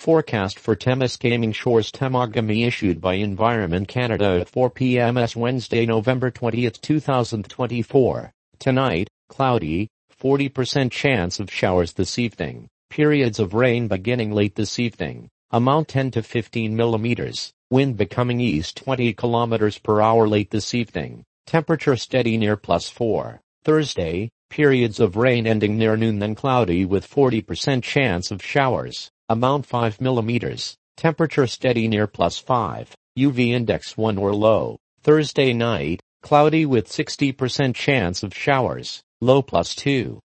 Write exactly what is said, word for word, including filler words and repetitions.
Forecast for Temiskaming Shores Temagami issued by Environment Canada at four p m s Wednesday, November twentieth, two thousand twenty-four. Tonight, cloudy, forty percent chance of showers this evening. Periods of rain beginning late this evening. Amount ten to fifteen millimeters. Wind becoming east twenty kilometers per hour late this evening. Temperature steady near plus four. Thursday, periods of rain ending near noon, then cloudy with forty percent chance of showers. Amount five millimeters. Temperature steady near plus five. U V index one or low. Thursday night, cloudy with sixty percent chance of showers. Low plus two.